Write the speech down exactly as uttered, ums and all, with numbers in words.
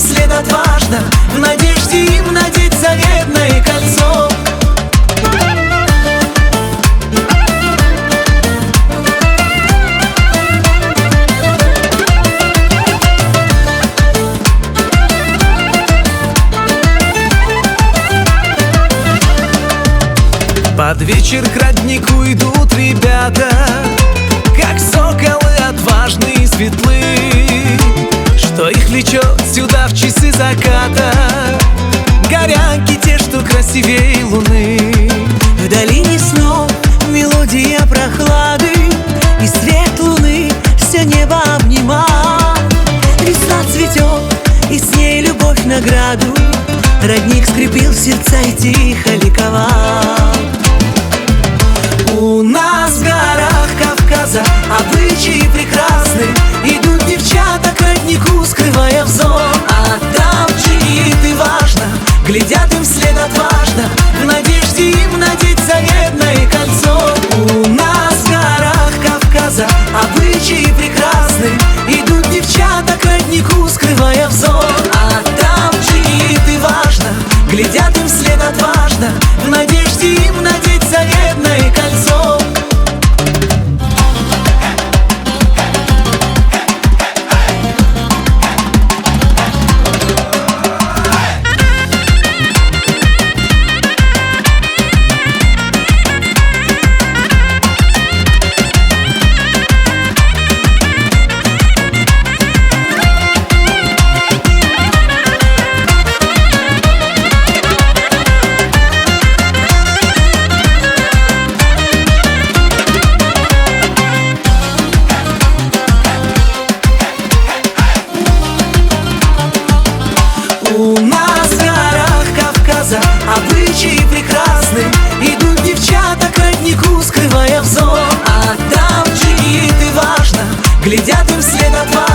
вслед отважно, в надежде им надеть заветное кольцо. Под вечер к роднику идут ребята, как соколы отважные и светлы, что их влечет сюда в часы заката. Горянки те, что красивей луны. В долине снов мелодия прохлады, и свет луны все небо обнимал. Весна цветет, и с ней любовь награду. Родник скрепил сердца и тихо ликовал. У нас в горах Кавказа обычаи прекрасны, идут девчата к роднику, скрывая взор. А там джигиты важно, глядят им вслед отважно, в надежде им надеть заветное кольцо. У нас в горах Кавказа обычаи прекрасны, идут девчата к роднику, скрывая взор. А там джигиты важно, глядят им вслед отважно, в надежде им надеть заветное кольцо. У нас в горах Кавказа обычаи прекрасны, идут девчата к роднику, скрывая взор. А там джигиты важно, глядят им вслед отважно,